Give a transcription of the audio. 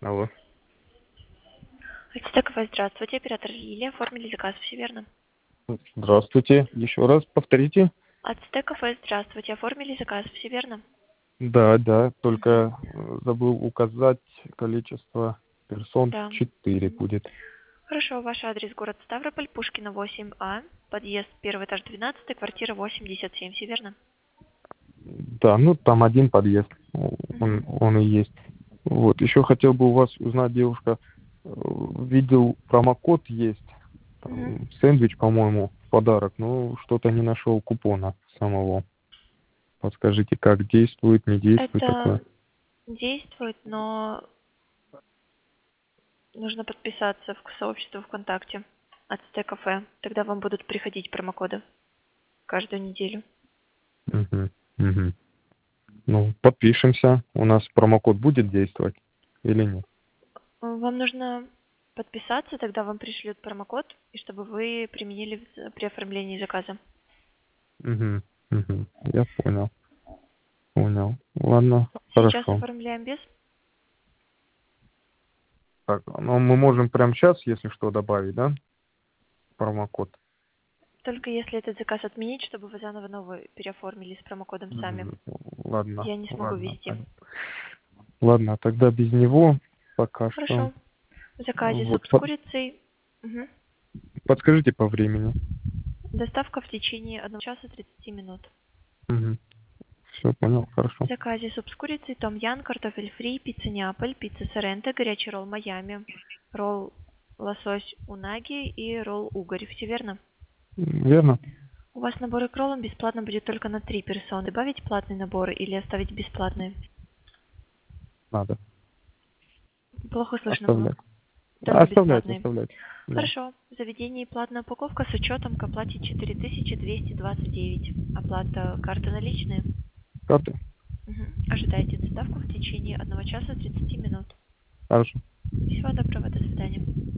Алло. Ацтеков, здравствуйте. Оператор Лилия. Оформили заказ, все верно? Здравствуйте. Еще раз повторите. Ацтеков, здравствуйте. Оформили заказ, все верно? Да, да, Мгм. только забыл указать количество персон. Да. 4 будет. Хорошо, ваш адрес город Ставрополь, Пушкина 8А, подъезд первый этаж 12, квартира 87, все верно? Да, ну там один подъезд. Он, Мгм. он и есть. Вот. Еще хотел бы у вас узнать, девушка, видел промокод есть. Мгм. Там сэндвич, по-моему, в подарок, но что-то не нашел купона самого. Подскажите, как действует, не действует такое? Это действует, но нужно подписаться в сообщество ВКонтакте Ацтекафе. Тогда вам будут приходить промокоды каждую неделю. Мгм, мгм. Ну, подпишемся. У нас промокод будет действовать или нет? Вам нужно подписаться, тогда вам пришлют промокод, и чтобы вы применили при оформлении заказа. Мгм, мгм. Я понял, понял. Ладно, Сейчас хорошо. оформляем без. Так, ну мы можем прямо сейчас, если что, добавить, да, промокод? Только если этот заказ отменить, чтобы вы заново новый переоформили с промокодом сами. Ладно, Я не смогу ладно. ввести. Ладно, тогда без него пока что. Хорошо. В заказе Вот, суп с курицей. Мгм. подскажите по времени. Доставка в течение 1 часа 30 минут. Все, понял, хорошо. В заказе суп с курицей, том ян, картофель фри, пицца Неаполь, пицца Соренто, горячий ролл Майами, ролл лосось унаги и ролл угорь. Все верно? Верно? У вас наборы к роллам бесплатно будет только на 3 персоны. Добавить платный набор или оставить бесплатный? Надо. Плохо слышно было. Оставлять. Только Оставлять, бесплатный. оставлять. Да. Хорошо. В заведении платная упаковка с учетом к оплате 4229. Оплата карты наличные. Карты? Мгм. Ожидайте доставку в течение 1 часа 30 минут. Хорошо. Всего доброго. До свидания.